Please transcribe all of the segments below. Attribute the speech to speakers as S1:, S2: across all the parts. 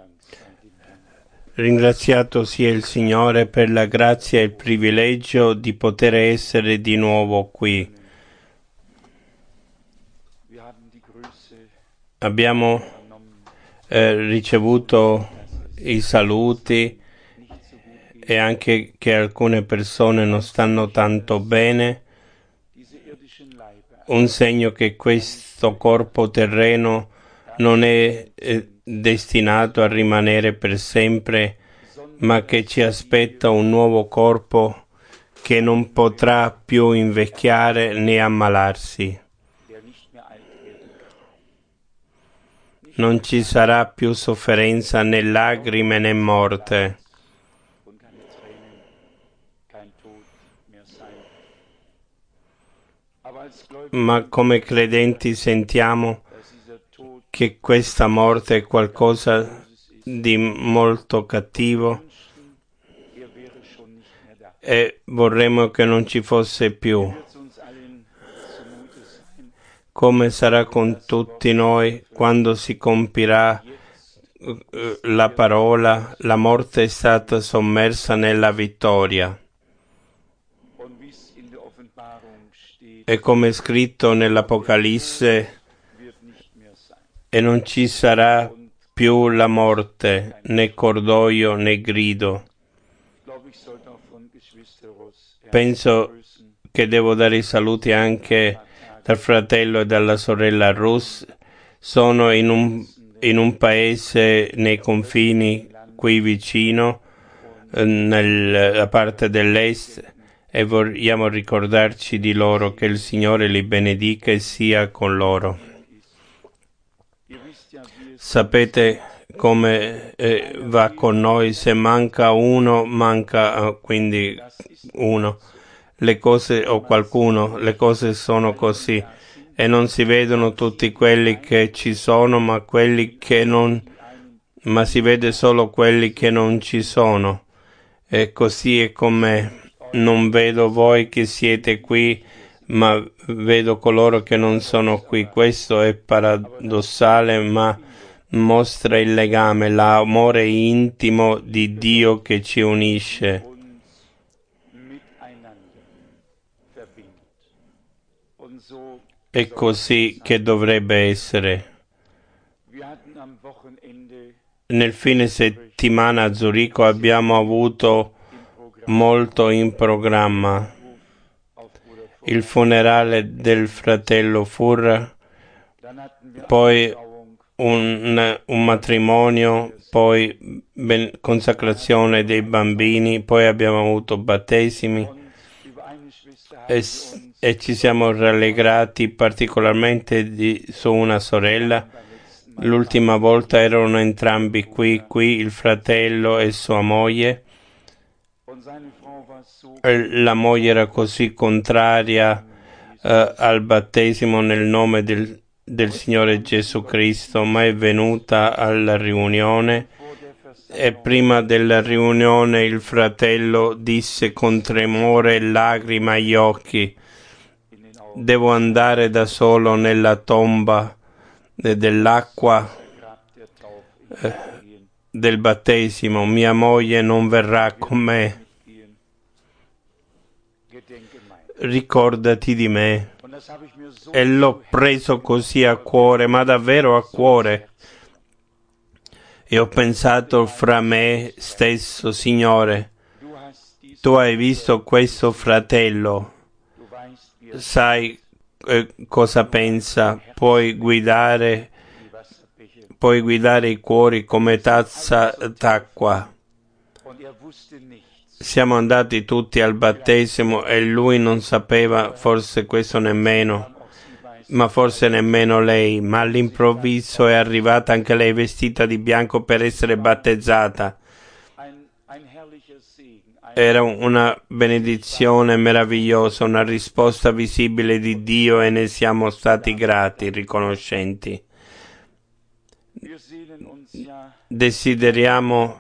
S1: Ringraziato sia il Signore per la grazia e il privilegio di poter essere di nuovo qui. Abbiamo ricevuto i saluti e anche che alcune persone non stanno tanto bene, un segno che questo corpo terreno non è destinato a rimanere per sempre, ma che ci aspetta un nuovo corpo che non potrà più invecchiare né ammalarsi. Non ci sarà più sofferenza né lacrime né morte. Ma come credenti sentiamo che questa morte è qualcosa di molto cattivo e vorremmo che non ci fosse più. Come sarà con tutti noi quando si compirà la parola, la morte è stata sommersa nella vittoria. E come è scritto nell'Apocalisse, e non ci sarà più la morte, né cordoglio né grido. Penso che devo dare i saluti anche dal fratello e dalla sorella Rus. Sono in un paese nei confini qui vicino, nella parte dell'est, e vogliamo ricordarci di loro, che il Signore li benedica e sia con loro. Sapete come va con noi: se manca uno, manca quindi uno. Le cose o qualcuno, le cose sono così e non si vedono tutti quelli che ci sono, ma quelli che non, ma si vede solo quelli che non ci sono. E così è con me. Non vedo voi che siete qui, ma vedo coloro che non sono qui. Questo è paradossale, ma mostra il legame, l'amore intimo di Dio che ci unisce. È così che dovrebbe essere. Nel fine settimana a Zurigo abbiamo avuto molto in programma: il funerale del fratello Furra, poi un matrimonio, poi consacrazione dei bambini, poi abbiamo avuto battesimi e ci siamo rallegrati particolarmente su una sorella. L'ultima volta erano entrambi qui il fratello e sua moglie. La moglie era così contraria al battesimo nel nome del Signore Gesù Cristo, ma è venuta alla riunione, e prima della riunione il fratello disse con tremore e lacrime agli occhi: devo andare da solo nella tomba dell'acqua del battesimo, mia moglie non verrà con me. Ricordati di me. E l'ho preso così a cuore, ma davvero a cuore. E ho pensato fra me stesso: Signore, tu hai visto questo fratello, sai cosa pensa, puoi guidare i cuori come tazza d'acqua. Siamo andati tutti al battesimo e lui non sapeva, forse questo nemmeno, ma forse nemmeno lei, ma all'improvviso è arrivata anche lei vestita di bianco per essere battezzata. Era una benedizione meravigliosa, una risposta visibile di Dio, e ne siamo stati grati, riconoscenti. Desideriamo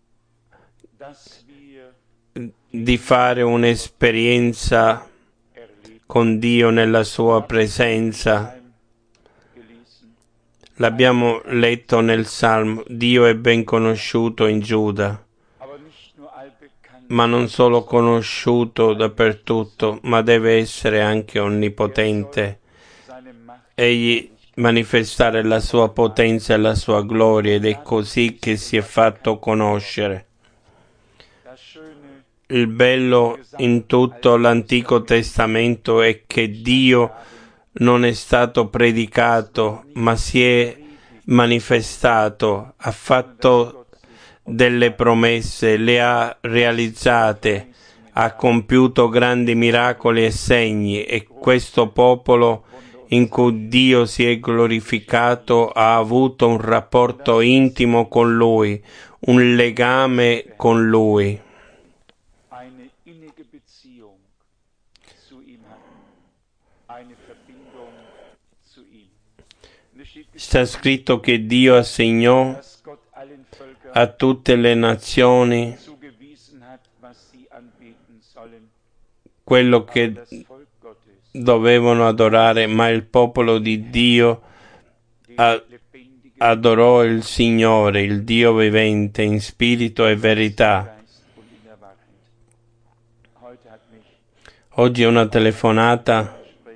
S1: di fare un'esperienza con Dio nella sua presenza. L'abbiamo letto nel Salmo, Dio è ben conosciuto in Giuda, ma non solo conosciuto dappertutto, ma deve essere anche onnipotente. Egli manifestare la sua potenza e la sua gloria, ed è così che si è fatto conoscere. Il bello in tutto l'Antico Testamento è che Dio non è stato predicato, ma si è manifestato, ha fatto delle promesse, le ha realizzate, ha compiuto grandi miracoli e segni, e questo popolo in cui Dio si è glorificato ha avuto un rapporto intimo con Lui, un legame con Lui. Sta scritto che Dio assegnò a tutte le nazioni quello che dovevano adorare, ma il popolo di Dio adorò il Signore, il Dio vivente, in spirito e verità. Oggi una telefonata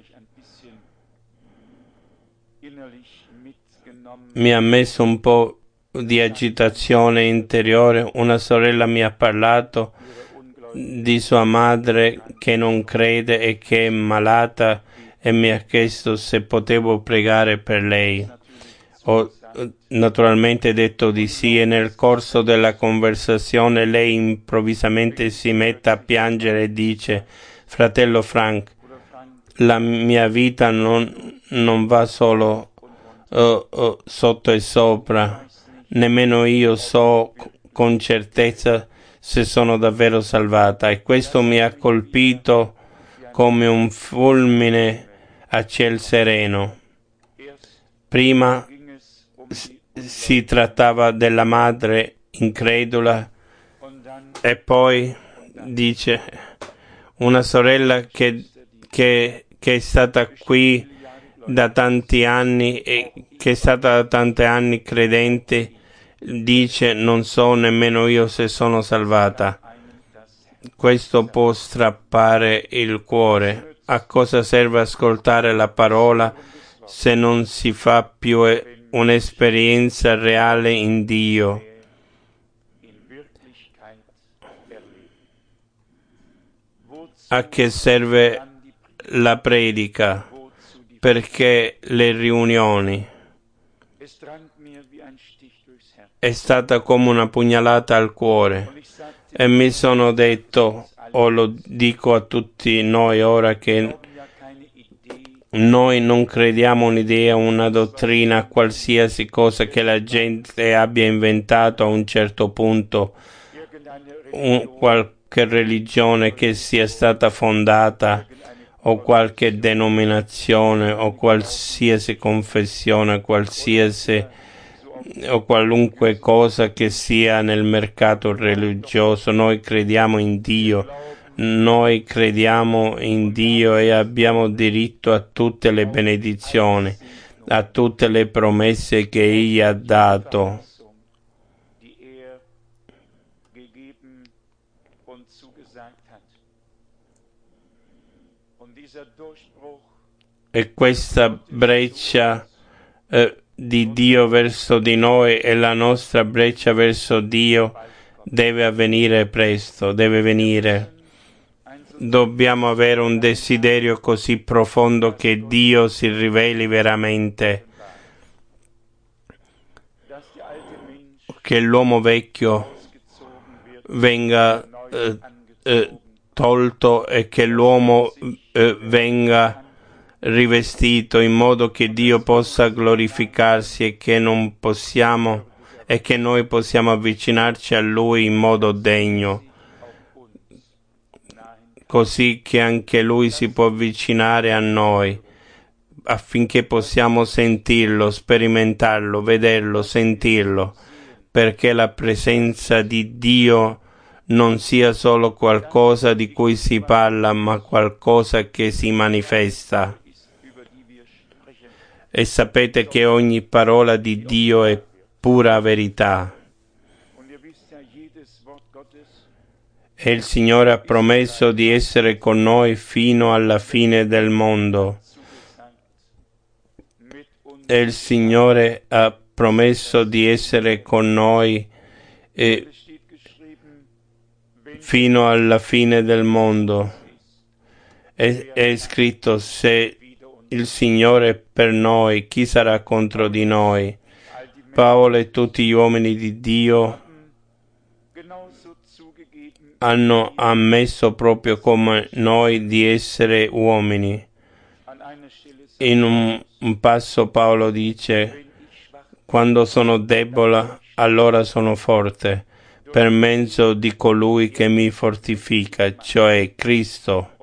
S1: mi ha messo un po' di agitazione interiore. Una sorella mi ha parlato di sua madre che non crede e che è malata e mi ha chiesto se potevo pregare per lei. Ho naturalmente detto di sì, e nel corso della conversazione lei improvvisamente si mette a piangere e dice: fratello Frank, la mia vita non va solo sotto e sopra, nemmeno io so con certezza se sono davvero salvata, e questo mi ha colpito come un fulmine a ciel sereno. Prima si trattava della madre incredula, e poi dice una sorella che è stata qui da tanti anni e che è stata da tanti anni credente, dice: non so nemmeno io se sono salvata. Questo può strappare il cuore. A cosa serve ascoltare la parola se non si fa più un'esperienza reale in Dio? A che serve la predica? Perché le riunioni? È stata come una pugnalata al cuore, e mi sono detto, o lo dico a tutti noi ora, che noi non crediamo un'idea, una dottrina, qualsiasi cosa che la gente abbia inventato a un certo punto, qualche religione che sia stata fondata, o qualche denominazione, o qualsiasi confessione, o qualunque cosa che sia nel mercato religioso. Noi crediamo in Dio. Noi crediamo in Dio e abbiamo diritto a tutte le benedizioni, a tutte le promesse che Egli ha dato. E questa breccia di Dio verso di noi e la nostra breccia verso Dio deve avvenire presto, deve venire. Dobbiamo avere un desiderio così profondo che Dio si riveli veramente, che l'uomo vecchio venga tolto e che l'uomo venga rivestito, in modo che Dio possa glorificarsi e che noi possiamo avvicinarci a Lui in modo degno, così che anche Lui si può avvicinare a noi, affinché possiamo sentirlo, sperimentarlo, vederlo, sentirlo, perché la presenza di Dio non sia solo qualcosa di cui si parla, ma qualcosa che si manifesta. e sapete che ogni parola di Dio è pura verità. E il Signore ha promesso di essere con noi fino alla fine del mondo. E il Signore ha promesso di essere con noi fino alla fine del mondo. È scritto: se il Signore è per noi, chi sarà contro di noi? Paolo e tutti gli uomini di Dio hanno ammesso proprio come noi di essere uomini. In un passo Paolo dice: quando sono debole, allora sono forte, per mezzo di colui che mi fortifica, cioè Cristo.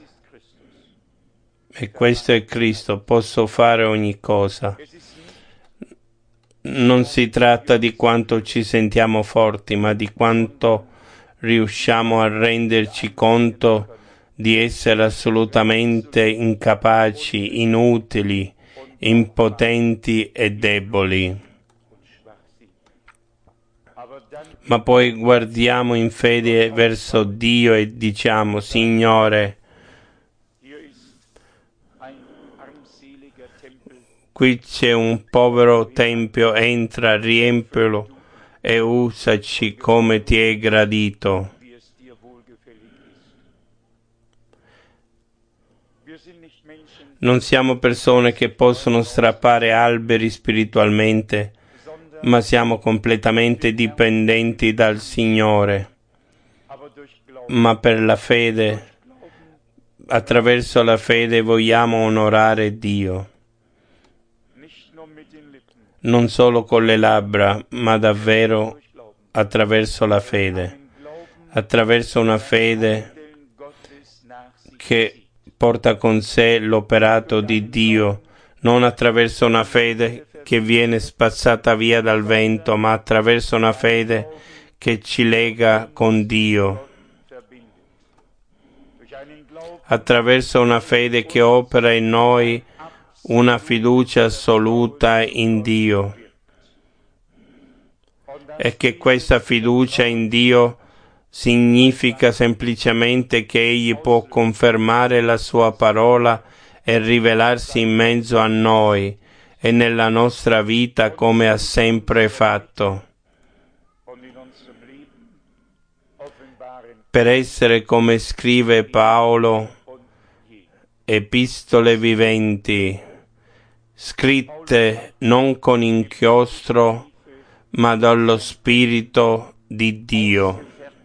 S1: E questo è Cristo, posso fare ogni cosa. Non si tratta di quanto ci sentiamo forti, ma di quanto riusciamo a renderci conto di essere assolutamente incapaci, inutili, impotenti e deboli. Ma poi guardiamo in fede verso Dio e diciamo: Signore, qui c'è un povero tempio, entra, riempilo e usaci come ti è gradito. Non siamo persone che possono strappare alberi spiritualmente, ma siamo completamente dipendenti dal Signore. Ma per la fede, attraverso la fede vogliamo onorare Dio. Non solo con le labbra, ma davvero attraverso la fede. Attraverso una fede che porta con sé l'operato di Dio, non attraverso una fede che viene spazzata via dal vento, ma attraverso una fede che ci lega con Dio. Attraverso una fede che opera in noi una fiducia assoluta in Dio, e che questa fiducia in Dio significa semplicemente che Egli può confermare la sua parola e rivelarsi in mezzo a noi e nella nostra vita come ha sempre fatto. Per essere, come scrive Paolo, epistole viventi, scritte non con inchiostro, ma dallo Spirito di Dio.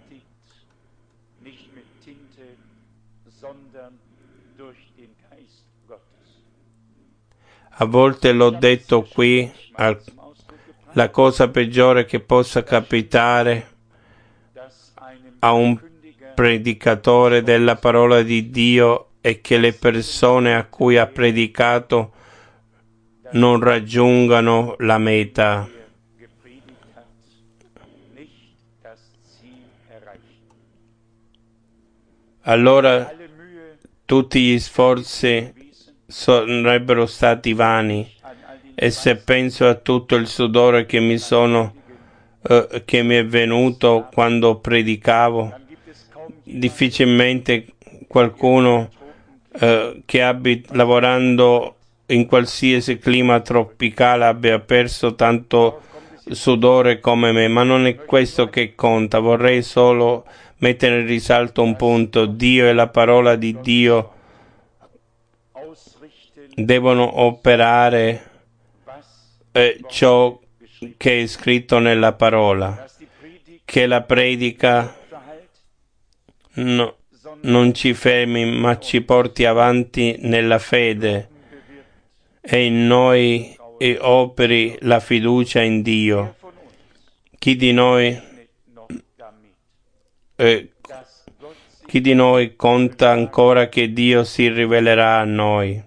S1: A volte l'ho detto qui, la cosa peggiore che possa capitare a un predicatore della parola di Dio è che le persone a cui ha predicato non raggiungano la meta. Allora tutti gli sforzi sarebbero stati vani, e se penso a tutto il sudore che mi è venuto quando predicavo, difficilmente qualcuno che lavorando in qualsiasi clima tropicale abbia perso tanto sudore come me, ma non è questo che conta. Vorrei solo mettere in risalto un punto: Dio e la parola di Dio devono operare ciò che è scritto nella parola, che la predica non ci fermi, ma ci porti avanti nella fede e in noi operi la fiducia in Dio. Chi di noi conta ancora che Dio si rivelerà a noi?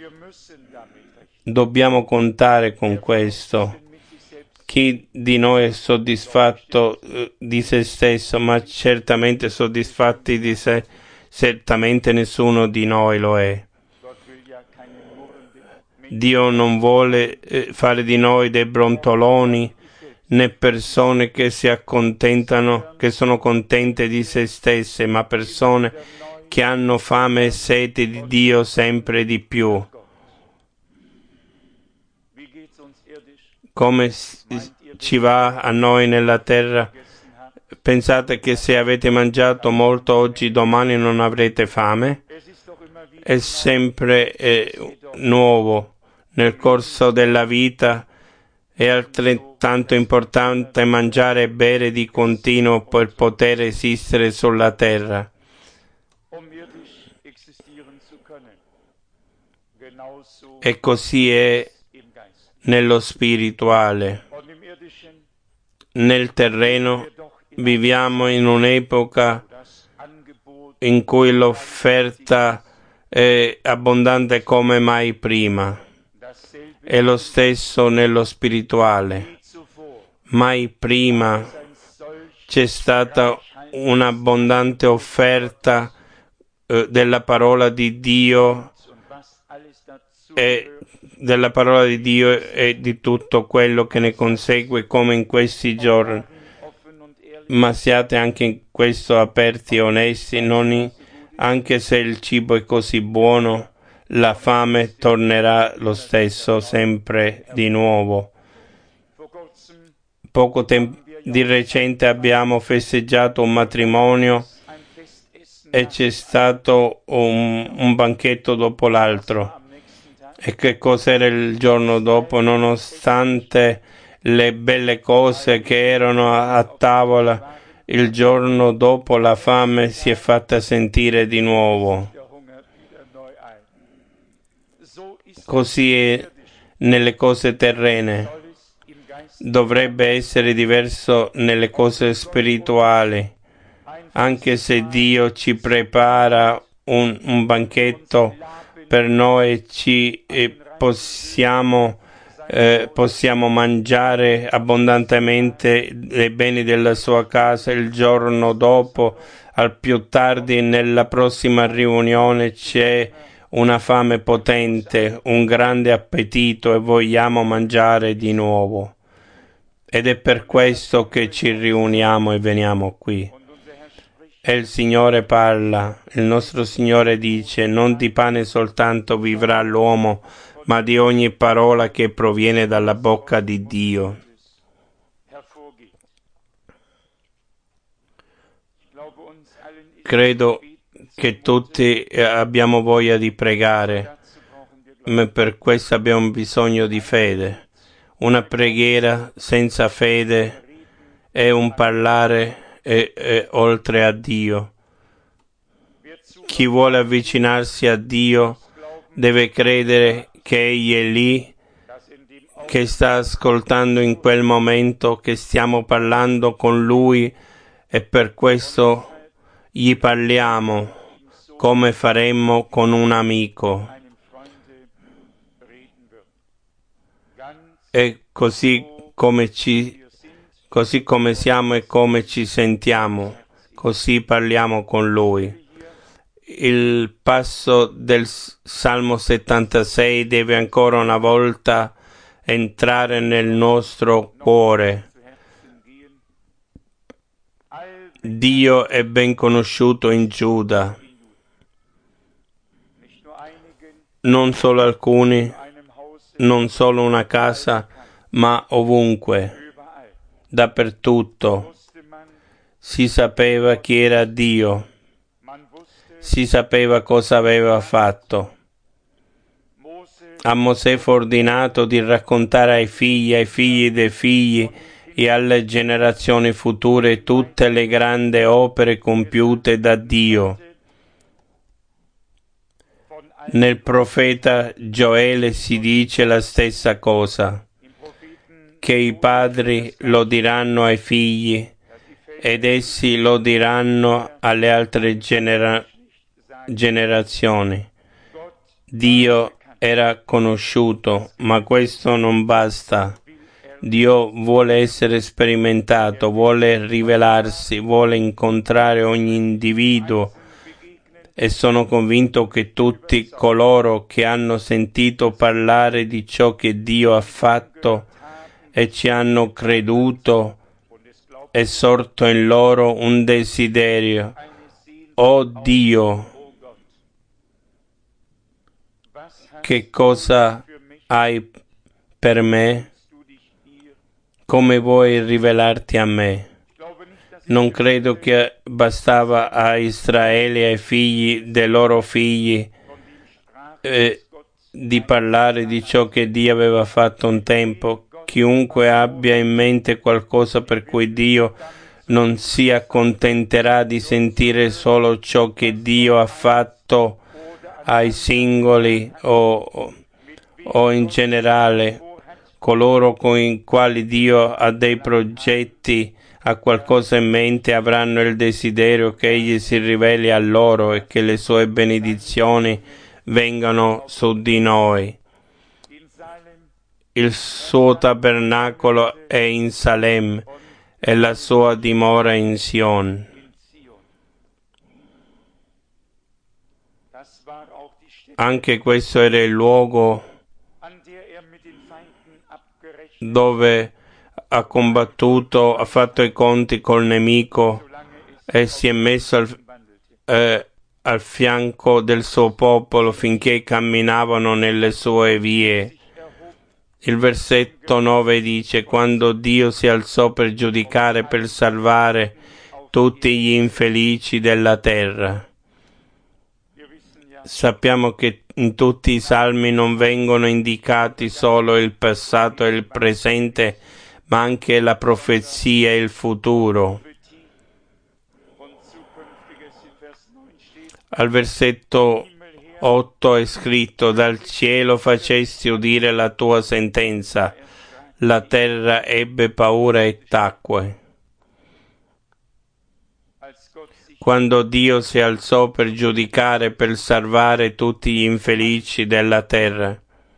S1: Dobbiamo contare con questo. Chi di noi è soddisfatto di se stesso, ma certamente soddisfatti di sé, certamente nessuno di noi lo è. Dio non vuole fare di noi dei brontoloni, né persone che si accontentano, che sono contente di se stesse, ma persone che hanno fame e sete di Dio sempre di più. Come ci va a noi nella terra? Pensate che se avete mangiato molto oggi, domani non avrete fame? È sempre nuovo nel corso della vita. È altrettanto importante mangiare e bere di continuo per poter esistere sulla terra. E così è nello spirituale. Nel terreno viviamo in un'epoca in cui l'offerta è abbondante come mai prima. È lo stesso nello spirituale. Mai prima c'è stata un'abbondante offerta della parola di Dio e di tutto quello che ne consegue come in questi giorni. Ma siate anche in questo aperti e onesti, anche se il cibo è così buono, la fame tornerà lo stesso sempre di nuovo. Poco tempo di recente abbiamo festeggiato un matrimonio e c'è stato un banchetto dopo l'altro. E che cos'era il giorno dopo? Nonostante le belle cose che erano a tavola, il giorno dopo la fame si è fatta sentire di nuovo. Così è nelle cose terrene. Dovrebbe essere diverso nelle cose spirituali. Anche se Dio ci prepara un banchetto per noi, possiamo mangiare abbondantemente i beni della sua casa. Il giorno dopo, al più tardi nella prossima riunione, c'è una fame potente, un grande appetito e vogliamo mangiare di nuovo. Ed è per questo che ci riuniamo e veniamo qui. E il Signore parla, il nostro Signore dice: non di pane soltanto vivrà l'uomo, ma di ogni parola che proviene dalla bocca di Dio. Credo che tutti abbiamo voglia di pregare, ma per questo abbiamo bisogno di fede. Una preghiera senza fede è un parlare oltre a Dio. Chi vuole avvicinarsi a Dio deve credere che Egli è lì, che sta ascoltando in quel momento, che stiamo parlando con Lui, e per questo gli parliamo come faremmo con un amico. E così come siamo e come ci sentiamo, così parliamo con Lui. Il passo del Salmo 76 deve ancora una volta entrare nel nostro cuore. Dio è ben conosciuto in Giuda, non solo alcuni, non solo una casa, ma ovunque, dappertutto. Si sapeva chi era Dio, si sapeva cosa aveva fatto. A Mosè fu ordinato di raccontare ai figli dei figli e alle generazioni future tutte le grandi opere compiute da Dio. Nel profeta Gioele si dice la stessa cosa, che i padri lo diranno ai figli ed essi lo diranno alle altre generazioni. Dio era conosciuto, ma questo non basta. Dio vuole essere sperimentato, vuole rivelarsi, vuole incontrare ogni individuo e sono convinto che tutti coloro che hanno sentito parlare di ciò che Dio ha fatto e ci hanno creduto, è sorto in loro un desiderio. Oh Dio, che cosa hai per me? Come vuoi rivelarti a me? Non credo che bastava a Israele e ai figli dei loro figli di parlare di ciò che Dio aveva fatto un tempo. Chiunque abbia in mente qualcosa per cui Dio non si accontenterà di sentire solo ciò che Dio ha fatto ai singoli o in generale, coloro con i quali Dio ha dei progetti, ha qualcosa in mente, avranno il desiderio che Egli si riveli a loro e che le sue benedizioni vengano su di noi. Il suo tabernacolo è in Salem e la sua dimora in Sion. Anche questo era il luogo dove ha combattuto, ha fatto i conti col nemico e si è messo al fianco del suo popolo finché camminavano nelle sue vie. Il versetto 9 dice: quando Dio si alzò per giudicare, per salvare tutti gli infelici della terra. Sappiamo che in tutti i salmi non vengono indicati solo il passato e il presente, ma anche la profezia e il futuro. Al versetto 8 è scritto: dal cielo facesti udire la tua sentenza, la terra ebbe paura e tacque. Quando Dio si alzò per giudicare, per salvare tutti gli infelici della terra.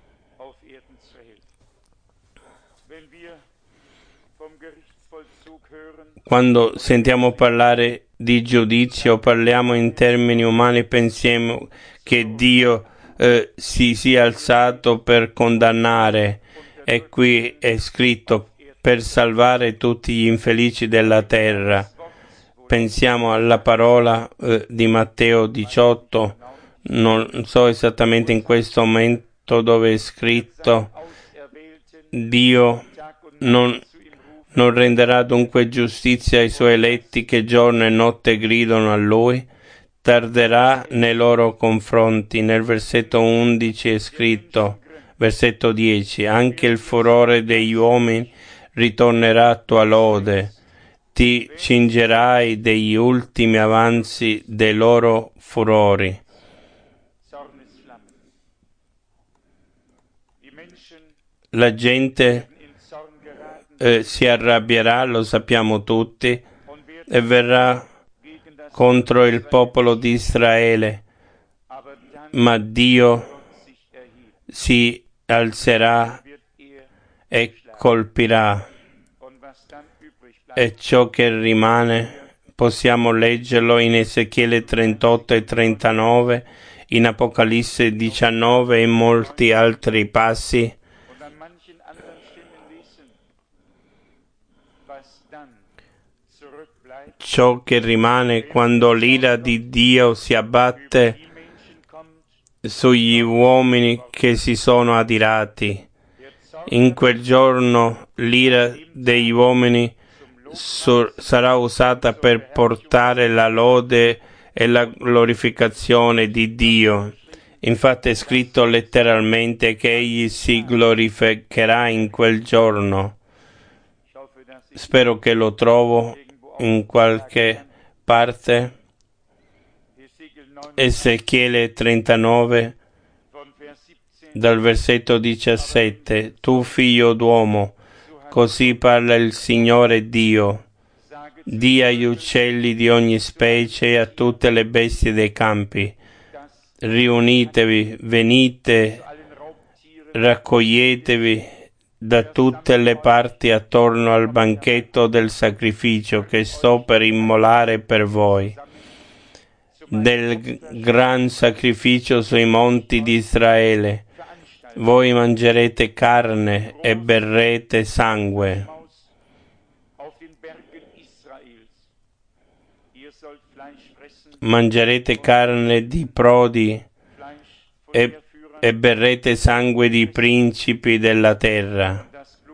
S1: Quando sentiamo parlare di giudizio, parliamo in termini umani, pensiamo che Dio si sia alzato per condannare, e qui è scritto per salvare tutti gli infelici della terra. Pensiamo alla parola di Matteo 18, non so esattamente in questo momento dove è scritto: Dio non renderà dunque giustizia ai suoi eletti che giorno e notte gridano a Lui, tarderà nei loro confronti. Nel versetto 11 è scritto, versetto 10, anche il furore degli uomini ritornerà a tua lode, ti cingerai degli ultimi avanzi dei loro furori. La gente si arrabbierà, lo sappiamo tutti, e verrà contro il popolo di Israele, ma Dio si alzerà e colpirà. E ciò che rimane possiamo leggerlo in Ezechiele 38 e 39, in Apocalisse 19 e in molti altri passi. Ciò che rimane quando l'ira di Dio si abbatte sugli uomini che si sono adirati. In quel giorno l'ira degli uomini sarà usata per portare la lode e la glorificazione di Dio. Infatti è scritto letteralmente che Egli si glorificherà in quel giorno. Spero che lo trovo in qualche parte. Ezechiele 39, dal versetto 17: tu figlio d'uomo, così parla il Signore Dio, di agli uccelli di ogni specie e a tutte le bestie dei campi: riunitevi, venite, raccoglietevi da tutte le parti attorno al banchetto del sacrificio che sto per immolare per voi. del gran sacrificio sui monti di Israele. Voi mangerete carne e berrete sangue. Mangerete carne di prodi e berrete sangue di principi della terra.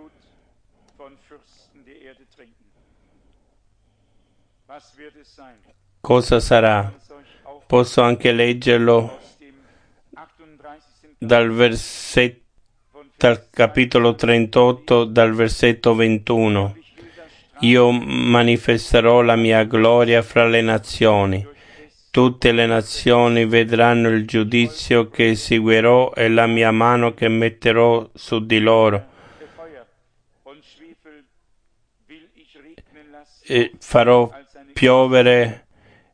S1: Cosa sarà? Posso anche leggerlo dal capitolo 38, dal versetto 21. Io manifesterò la mia gloria fra le nazioni. Tutte le nazioni vedranno il giudizio che seguirò e la mia mano che metterò su di loro. E farò piovere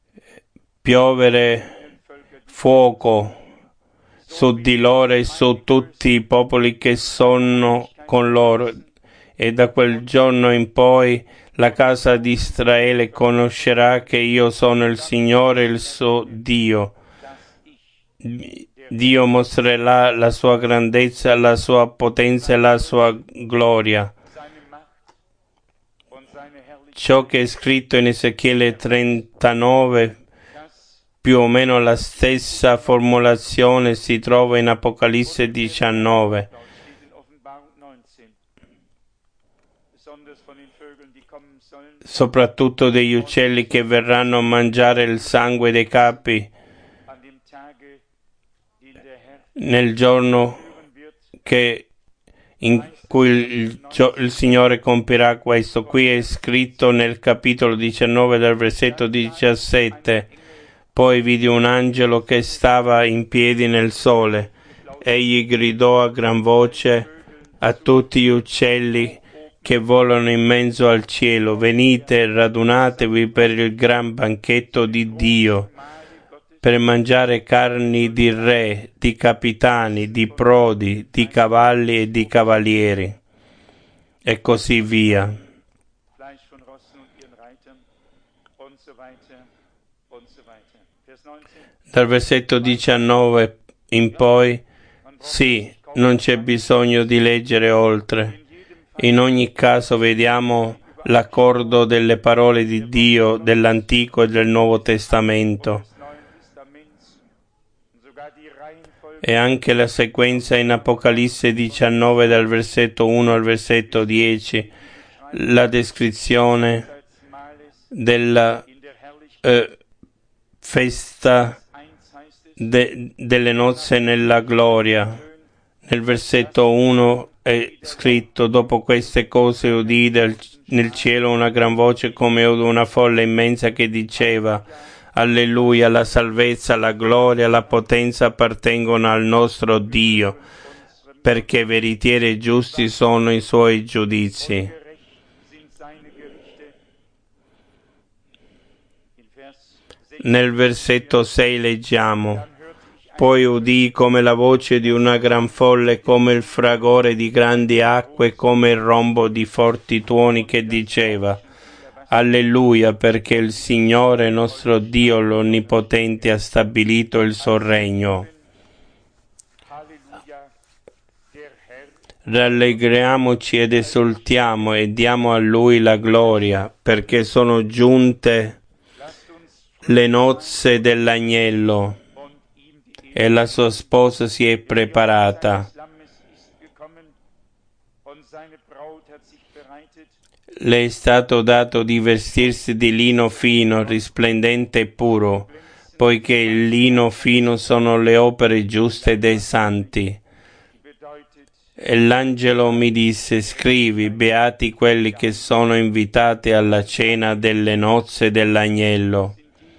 S1: fuoco su di loro e su tutti i popoli che sono con loro. E da quel giorno in poi la casa di Israele conoscerà che io sono il Signore, il suo Dio. Dio mostrerà la sua grandezza, la sua potenza e la sua gloria. Ciò che è scritto in Ezechiele 39, più o meno la stessa formulazione si trova in Apocalisse 19. Soprattutto degli uccelli che verranno a mangiare il sangue dei capi nel giorno in cui il Signore compirà questo. Qui è scritto nel capitolo 19 del versetto 17. Poi vidi un angelo che stava in piedi nel sole. Egli gridò a gran voce a tutti gli uccelli che volano in mezzo al cielo: venite, radunatevi per il gran banchetto di Dio, per mangiare carni di re, di capitani, di prodi, di cavalli e di cavalieri, e così via. Dal versetto 19 in poi, sì, non c'è bisogno di leggere oltre. In ogni caso vediamo l'accordo delle parole di Dio dell'Antico e del Nuovo Testamento e anche la sequenza in Apocalisse 19 dal versetto 1 al versetto 10, la descrizione della festa delle nozze nella gloria. Nel versetto 1 è scritto: dopo queste cose udì nel cielo una gran voce come una folla immensa che diceva: Alleluia, la salvezza, la gloria, la potenza appartengono al nostro Dio, perché veritieri e giusti sono i suoi giudizi. Nel versetto 6 leggiamo: poi udii come la voce di una gran folla, come il fragore di grandi acque, come il rombo di forti tuoni che diceva: Alleluia, perché il Signore nostro Dio l'Onnipotente ha stabilito il suo regno. Rallegriamoci ed esultiamo e diamo a Lui la gloria, perché sono giunte le nozze dell'agnello e la sua sposa si è preparata. Le è stato dato di vestirsi di lino fino, risplendente e puro, poiché il lino fino sono le opere giuste dei santi. E l'angelo mi disse: scrivi, beati quelli che sono invitati alla cena delle nozze dell'agnello.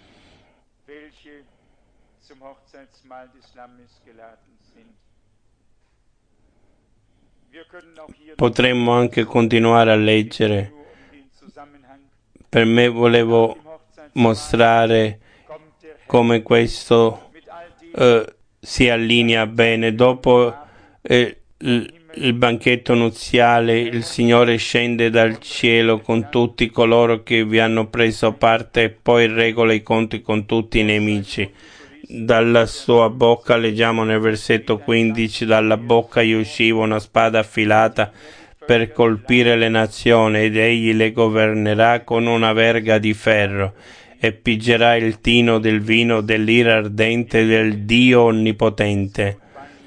S1: Potremmo anche continuare a leggere. Per me volevo mostrare come questo si allinea bene. Dopo il banchetto nuziale, il Signore scende dal cielo con tutti coloro che vi hanno preso parte e poi regola i conti con tutti i nemici. Dalla sua bocca, leggiamo nel versetto 15, dalla bocca gli usciva una spada affilata per colpire le nazioni, ed egli le governerà con una verga di ferro, e pigerà il tino del vino dell'ira ardente del Dio Onnipotente.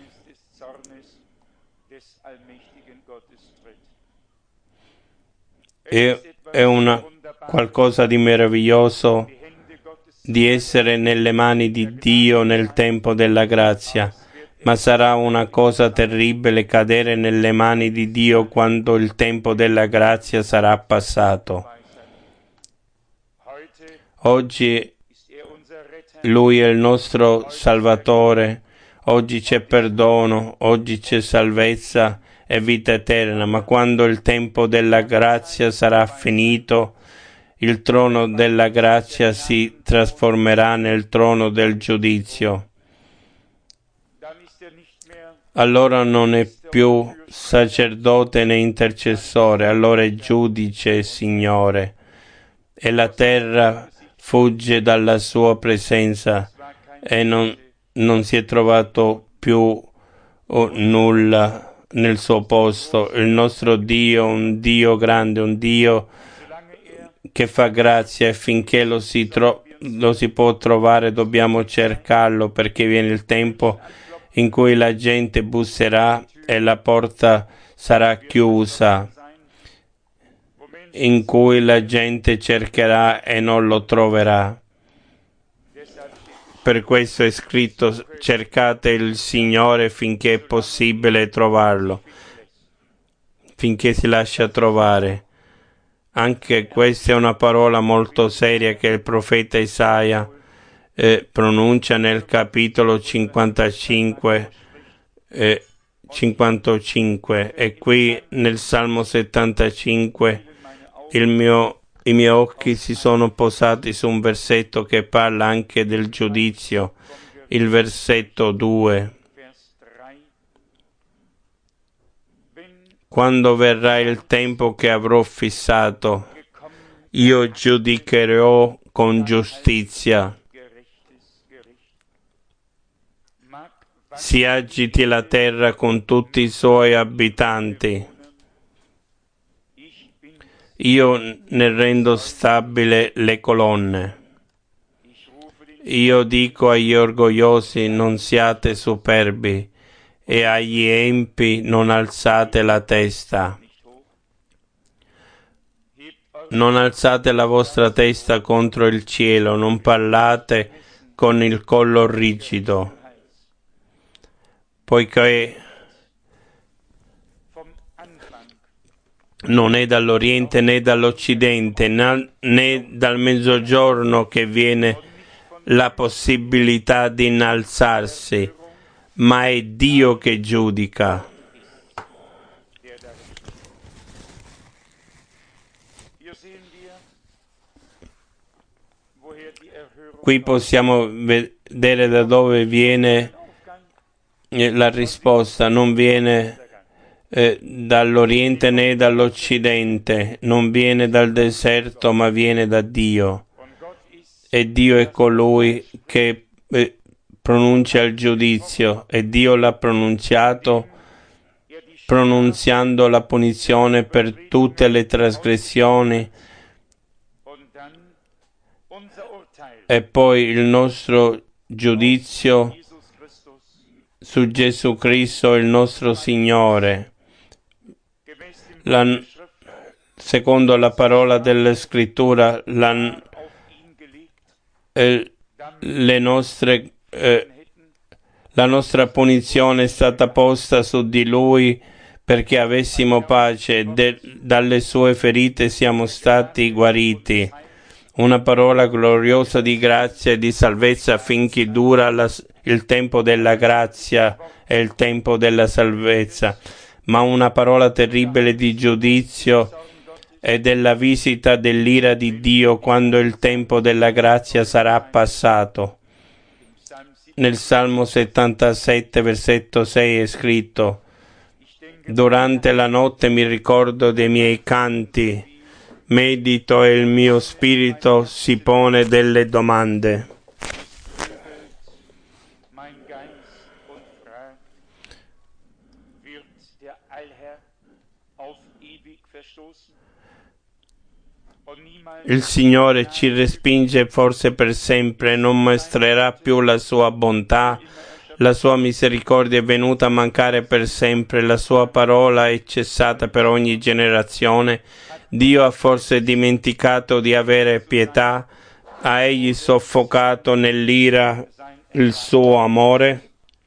S1: È una qualcosa di meraviglioso di essere nelle mani di Dio nel tempo della grazia, ma sarà una cosa terribile cadere nelle mani di Dio quando il tempo della grazia sarà passato. Oggi Lui è il nostro Salvatore, oggi c'è perdono, oggi c'è salvezza e vita eterna, ma quando il tempo della grazia sarà finito, il trono della grazia si trasformerà nel trono del giudizio. Allora non è più sacerdote né intercessore, allora è giudice e Signore, e la terra fugge dalla sua presenza e non si è trovato più nulla nel suo posto. Il nostro Dio, un Dio grande, un Dio che fa grazia, e finché lo si può trovare dobbiamo cercarlo, perché viene il tempo in cui la gente busserà e la porta sarà chiusa, in cui la gente cercherà e non lo troverà. Per questo è scritto: cercate il Signore finché è possibile trovarlo, finché si lascia trovare. Anche questa è una parola molto seria che il profeta Isaia pronuncia nel capitolo 55 e qui nel Salmo 75 i miei occhi si sono posati su un versetto che parla anche del giudizio, il versetto 2. Quando verrà il tempo che avrò fissato, io giudicherò con giustizia. Si agiti la terra con tutti i suoi abitanti. Io ne rendo stabile le colonne. Io dico agli orgogliosi: non siate superbi, e agli empi: non alzate la testa. Non alzate la vostra testa contro il cielo, non parlate con il collo rigido, poiché non è dall'Oriente né dall'Occidente né dal Mezzogiorno che viene la possibilità di innalzarsi, ma è Dio che giudica. Qui possiamo vedere da dove viene la risposta. Non viene dall'Oriente né dall'Occidente, non viene dal deserto, ma viene da Dio. E Dio è colui che pronuncia il giudizio, e Dio l'ha pronunciato pronunziando la punizione per tutte le trasgressioni, e poi il nostro giudizio su Gesù Cristo, il nostro Signore. Secondo la parola della Scrittura, la nostra punizione è stata posta su di Lui perché avessimo pace, dalle sue ferite siamo stati guariti. Una parola gloriosa di grazia e di salvezza finché dura il tempo della grazia e il tempo della salvezza, ma una parola terribile di giudizio e della visita dell'ira di Dio quando il tempo della grazia sarà passato. Nel Salmo 77, versetto 6 è scritto: Durante la notte mi ricordo dei miei canti, medito e il mio spirito si pone delle domande. Il Signore ci respinge forse per sempre, non mostrerà più la sua bontà, la sua misericordia è venuta a mancare per sempre, la sua parola è cessata per ogni generazione. Dio ha forse dimenticato di avere pietà? Ha egli soffocato nell'ira il suo amore?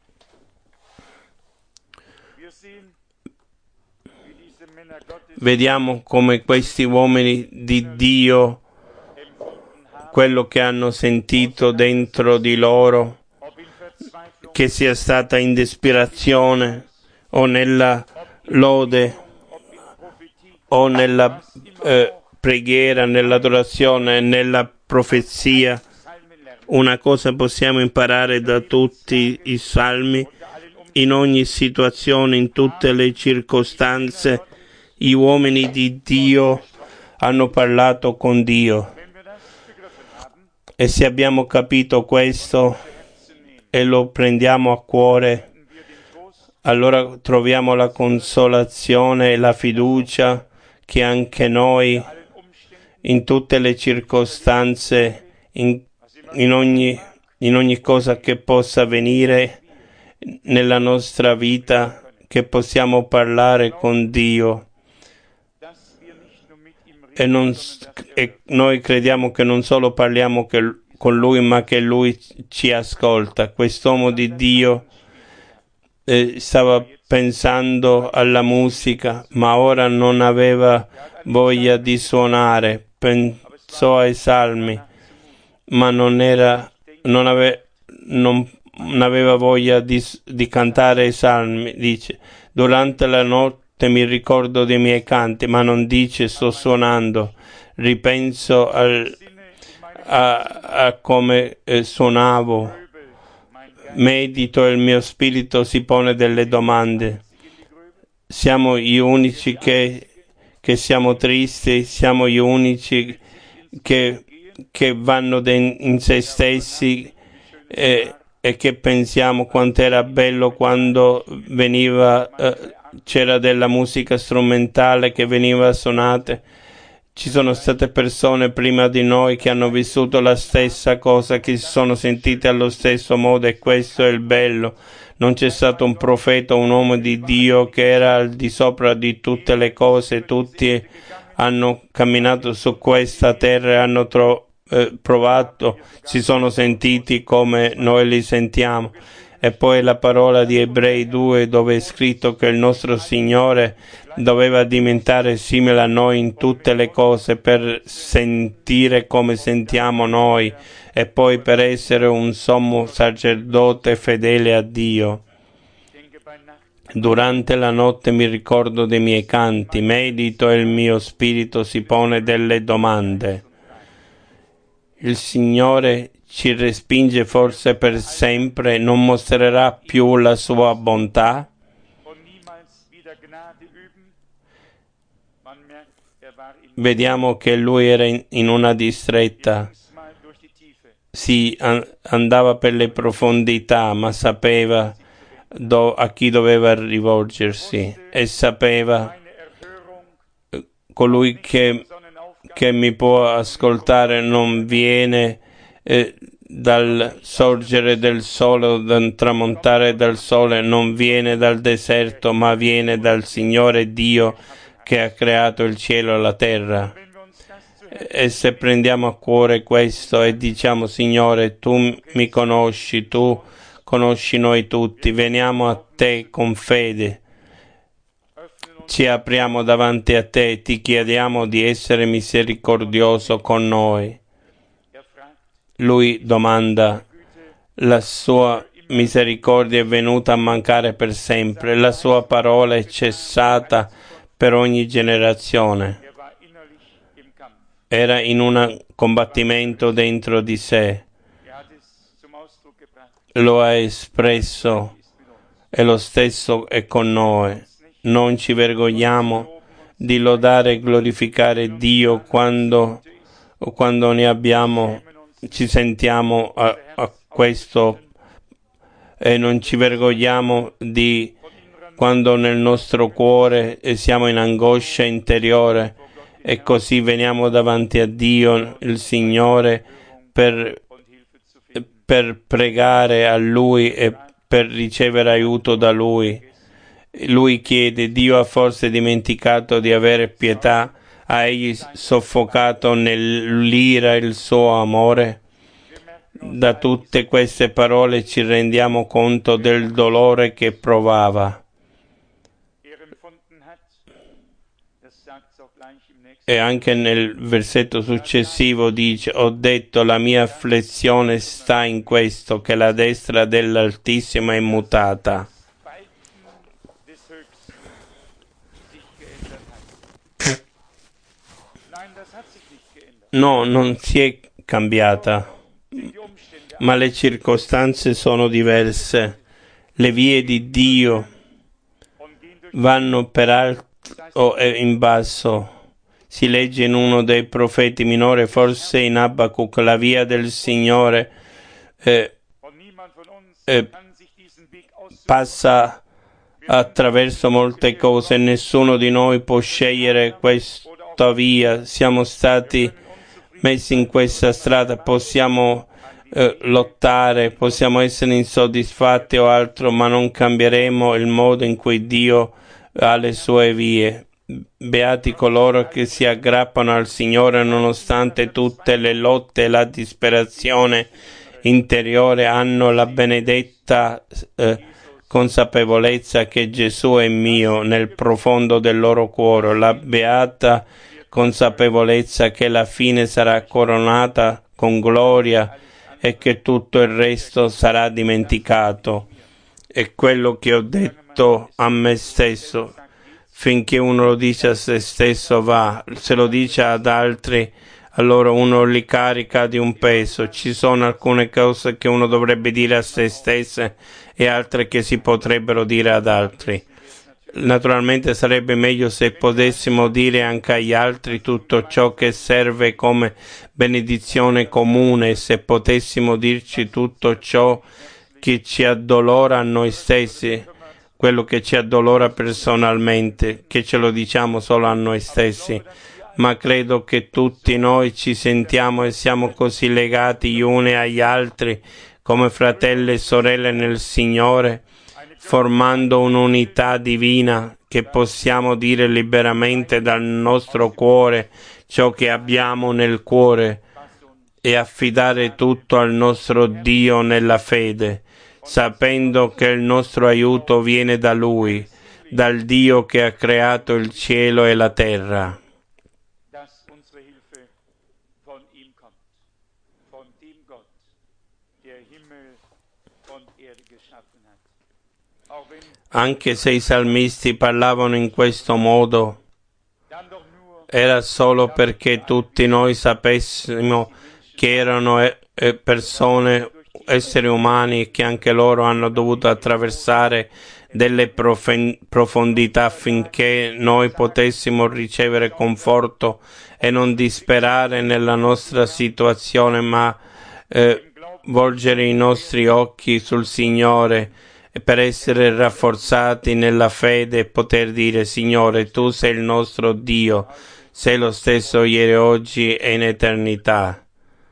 S1: Vediamo come questi uomini di Dio, quello che hanno sentito dentro di loro, che sia stata in disperazione o nella lode o nella preghiera, nell'adorazione, nella profezia. Una cosa possiamo imparare da tutti i salmi: in ogni situazione, in tutte le circostanze, gli uomini di Dio hanno parlato con Dio. E se abbiamo capito questo e lo prendiamo a cuore, allora troviamo la consolazione e la fiducia che anche noi, in tutte le circostanze, in ogni cosa che possa avvenire nella nostra vita, che possiamo parlare con Dio. E noi crediamo che non solo parliamo con Lui, ma che Lui ci ascolta. Quest'uomo di Dio stava pensando alla musica, ma ora non aveva voglia di suonare. Pensò ai salmi, ma non aveva voglia di cantare i salmi. Dice: durante la notte mi ricordo dei miei canti, ma non dice sto suonando. Ripenso a come suonavo, medito e il mio spirito si pone delle domande. Siamo gli unici che siamo tristi, siamo gli unici che vanno in se stessi e che pensiamo quanto era bello quando c'era della musica strumentale che veniva suonata. Ci sono state persone prima di noi che hanno vissuto la stessa cosa, che si sono sentite allo stesso modo, e questo è il bello. Non c'è stato un profeta, un uomo di Dio che era al di sopra di tutte le cose. Tutti hanno camminato su questa terra e hanno provato, si sono sentiti come noi li sentiamo. E poi la parola di Ebrei 2, dove è scritto che il nostro Signore doveva diventare simile a noi in tutte le cose per sentire come sentiamo noi e poi per essere un sommo sacerdote fedele a Dio. Durante la notte mi ricordo dei miei canti, medito e il mio spirito si pone delle domande. Il Signore ci respinge forse per sempre, non mostrerà più la sua bontà? Vediamo che lui era in una distretta, andava per le profondità, ma sapeva a chi doveva rivolgersi e sapeva colui che mi può ascoltare non viene dal sorgere del sole o dal tramontare del sole, non viene dal deserto, ma viene dal Signore Dio che ha creato il cielo e la terra. E se prendiamo a cuore questo e diciamo: Signore, tu mi conosci, tu conosci noi tutti, veniamo a te con fede, ci apriamo davanti a te, ti chiediamo di essere misericordioso con noi. Lui domanda: la sua misericordia è venuta a mancare per sempre, la sua parola è cessata per ogni generazione. Era in un combattimento dentro di sé, lo ha espresso e lo stesso è con noi. non ci vergogniamo di lodare e glorificare Dio quando ci sentiamo a questo, e non ci vergogniamo di quando nel nostro cuore siamo in angoscia interiore, e così veniamo davanti a Dio, il Signore, per pregare a Lui e per ricevere aiuto da Lui. Lui chiede: Dio ha forse dimenticato di avere pietà? Ha Egli soffocato nell'ira il suo amore? Da tutte queste parole ci rendiamo conto del dolore che provava. E anche nel versetto successivo dice: ho detto, la mia afflizione sta in questo, che la destra dell'Altissimo è mutata. No, non si è cambiata, ma le circostanze sono diverse. Le vie di Dio vanno per alto e in basso. Si legge in uno dei profeti minore, forse in Abacuc: la via del Signore passa attraverso molte cose, nessuno di noi può scegliere questa via. Siamo stati messi in questa strada, possiamo lottare, possiamo essere insoddisfatti o altro, ma non cambieremo il modo in cui Dio ha le sue vie. Beati coloro che si aggrappano al Signore nonostante tutte le lotte e la disperazione interiore, hanno la benedetta consapevolezza che Gesù è mio nel profondo del loro cuore, la beata consapevolezza che la fine sarà coronata con gloria e che tutto il resto sarà dimenticato. È quello che ho detto a me stesso. Finché uno lo dice a se stesso va, se lo dice ad altri, allora uno li carica di un peso. Ci sono alcune cose che uno dovrebbe dire a se stesse e altre che si potrebbero dire ad altri. Naturalmente sarebbe meglio se potessimo dire anche agli altri tutto ciò che serve come benedizione comune, se potessimo dirci tutto ciò che ci addolora a noi stessi, quello che ci addolora personalmente, che ce lo diciamo solo a noi stessi. Ma credo che tutti noi ci sentiamo e siamo così legati gli uni agli altri come fratelli e sorelle nel Signore, formando un'unità divina, che possiamo dire liberamente dal nostro cuore ciò che abbiamo nel cuore e affidare tutto al nostro Dio nella fede, sapendo che il nostro aiuto viene da Lui, dal Dio che ha creato il cielo e la terra. Anche se i salmisti parlavano in questo modo, era solo perché tutti noi sapessimo che erano persone, esseri umani, e che anche loro hanno dovuto attraversare delle profondità affinché noi potessimo ricevere conforto e non disperare nella nostra situazione, ma volgere i nostri occhi sul Signore per essere rafforzati nella fede e poter dire: Signore, tu sei il nostro Dio, sei lo stesso ieri, oggi e in eternità.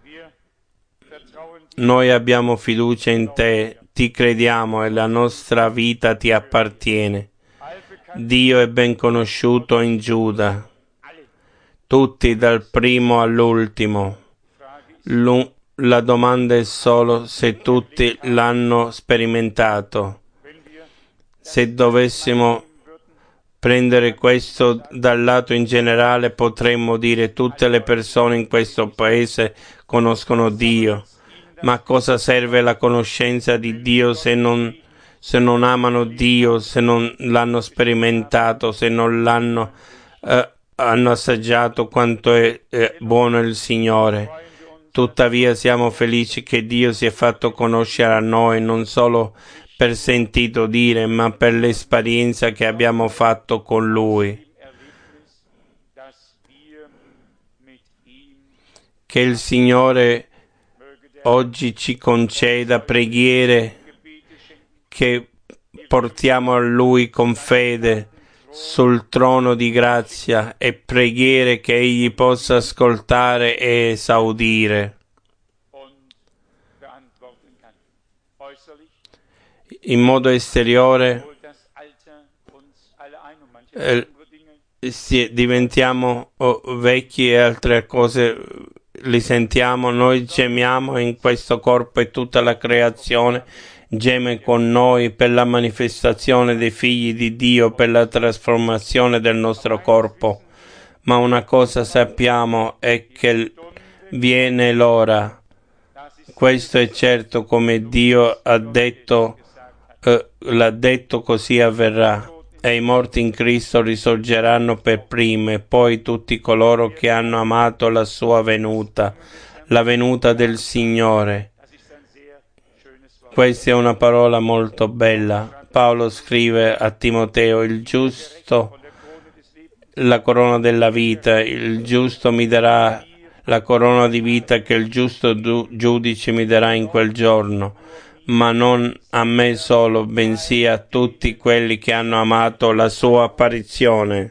S1: Noi abbiamo fiducia in te, ti crediamo e la nostra vita ti appartiene. Dio è ben conosciuto in Giuda, tutti dal primo all'ultimo. La domanda è solo se tutti l'hanno sperimentato. Se dovessimo prendere questo dal lato in generale, potremmo dire: tutte le persone in questo paese conoscono Dio. Ma a cosa serve la conoscenza di Dio se non amano Dio, se non l'hanno sperimentato, se non hanno assaggiato quanto è buono il Signore? Tuttavia siamo felici che Dio si è fatto conoscere a noi, non solo per sentito dire, ma per l'esperienza che abbiamo fatto con Lui. Che il Signore oggi ci conceda preghiere che portiamo a Lui con fede sul trono di grazia e preghiere che Egli possa ascoltare e esaudire. In modo esteriore diventiamo vecchi e altre cose li sentiamo, noi gemiamo in questo corpo e tutta la creazione geme con noi per la manifestazione dei figli di Dio, per la trasformazione del nostro corpo. Ma una cosa sappiamo è che viene l'ora. Questo è certo, come Dio ha detto, l'ha detto, così avverrà. E i morti in Cristo risorgeranno per prime, poi tutti coloro che hanno amato la sua venuta, la venuta del Signore. Questa è una parola molto bella. Paolo scrive a Timoteo: il giusto, la corona della vita, il giusto mi darà la corona di vita che il giusto giudice mi darà in quel giorno. Ma non a me solo, bensì a tutti quelli che hanno amato la sua apparizione.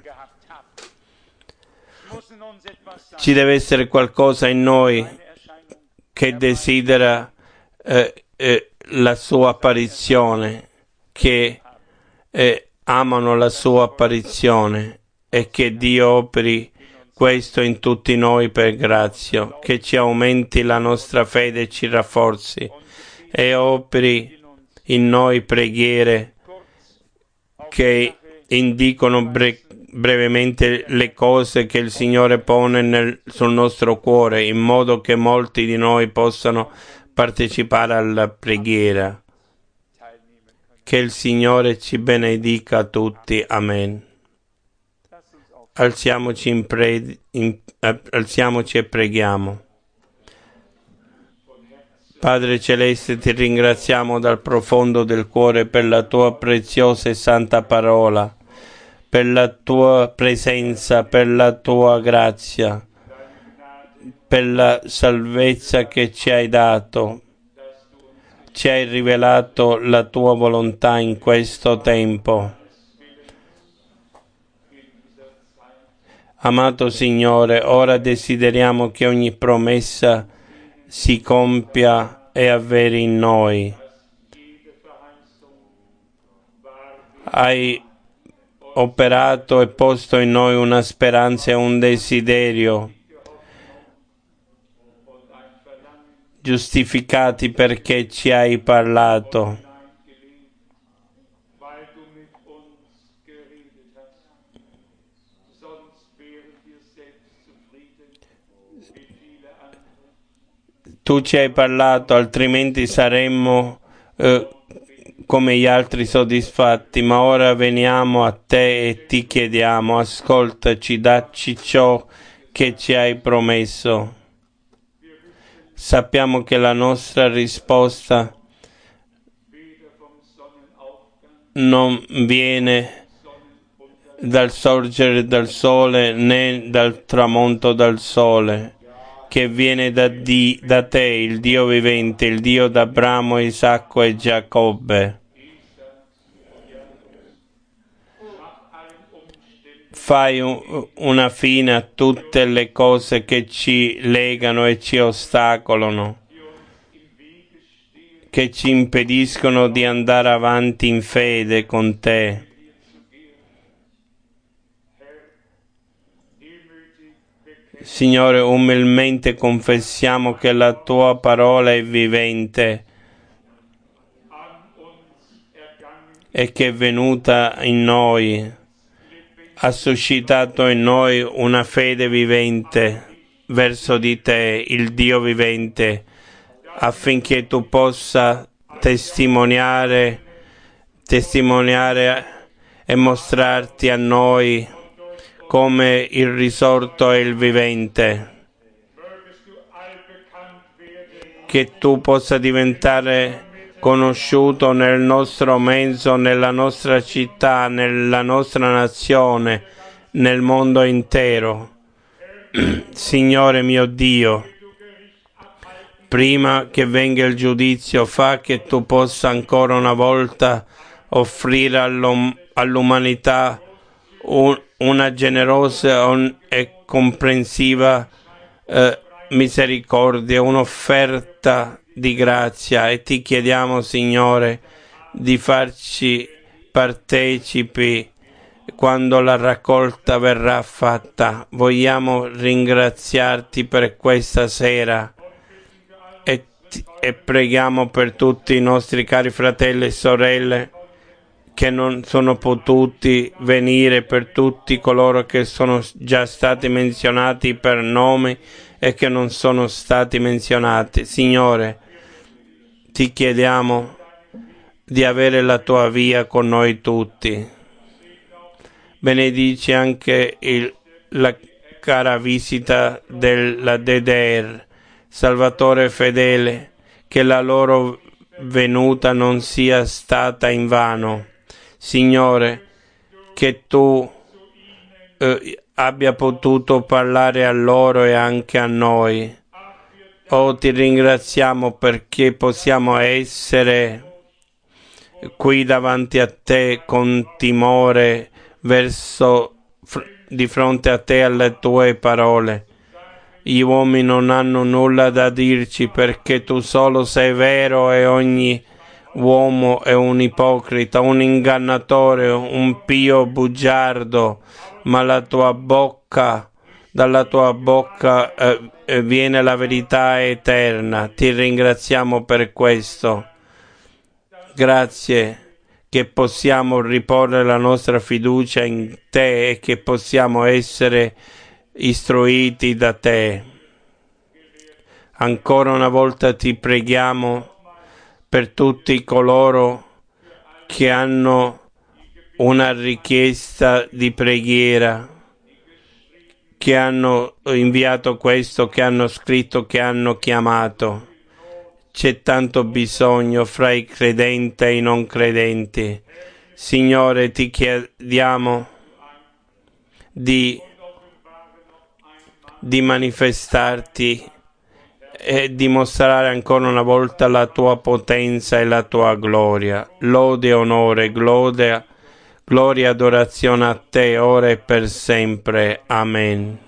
S1: Ci deve essere qualcosa in noi che desidera la sua apparizione, che amano la sua apparizione, e che Dio operi questo in tutti noi per grazia, che ci aumenti la nostra fede e ci rafforzi, e operi in noi preghiere che indicano brevemente le cose che il Signore pone sul nostro cuore, in modo che molti di noi possano partecipare alla preghiera. Che il Signore ci benedica tutti. Amen. Alziamoci e preghiamo. Padre Celeste, ti ringraziamo dal profondo del cuore per la tua preziosa e santa parola, per la tua presenza, per la tua grazia, per la salvezza che ci hai dato. Ci hai rivelato la tua volontà in questo tempo. Amato Signore, ora desideriamo che ogni promessa si compia e avveri in noi. Hai operato e posto in noi una speranza e un desiderio, giustificati perché ci hai parlato. Tu ci hai parlato, altrimenti saremmo come gli altri soddisfatti, ma ora veniamo a te e ti chiediamo: ascoltaci, dacci ciò che ci hai promesso. Sappiamo che la nostra risposta non viene dal sorgere del sole né dal tramonto del sole, che viene da te, il Dio vivente, il Dio d'Abramo, Isacco e Giacobbe. Fai una fine a tutte le cose che ci legano e ci ostacolano, che ci impediscono di andare avanti in fede con te. Signore, umilmente confessiamo che la tua parola è vivente e che è venuta in noi, ha suscitato in noi una fede vivente verso di te, il Dio vivente, affinché tu possa testimoniare e mostrarti a noi come il risorto e il vivente, che tu possa diventare conosciuto nel nostro mezzo, nella nostra città, nella nostra nazione, nel mondo intero. Signore mio Dio, prima che venga il giudizio, fa che tu possa ancora una volta offrire all'umanità una generosa e comprensiva misericordia, un'offerta di grazia, e ti chiediamo, Signore, di farci partecipi quando la raccolta verrà fatta. Vogliamo ringraziarti per questa sera e preghiamo per tutti i nostri cari fratelli e sorelle che non sono potuti venire, per tutti coloro che sono già stati menzionati per nome e che non sono stati menzionati. Signore, ti chiediamo di avere la tua via con noi tutti. Benedici anche la cara visita della DDR, Salvatore fedele, che la loro venuta non sia stata invano. Signore, che tu abbia potuto parlare a loro e anche a noi. Oh, ti ringraziamo perché possiamo essere qui davanti a te con timore di fronte a te, alle tue parole. Gli uomini non hanno nulla da dirci perché tu solo sei vero e ogni uomo è un ipocrita, un ingannatore, un pio bugiardo, ma dalla tua bocca viene la verità eterna. Ti ringraziamo per questo. Grazie che possiamo riporre la nostra fiducia in te e che possiamo essere istruiti da te. Ancora una volta ti preghiamo per tutti coloro che hanno una richiesta di preghiera, che hanno inviato questo, che hanno scritto, che hanno chiamato. C'è tanto bisogno fra i credenti e i non credenti. Signore, ti chiediamo di manifestarti e dimostrare ancora una volta la tua potenza e la tua gloria. Lode e onore, gloria e adorazione a te, ora e per sempre. Amen.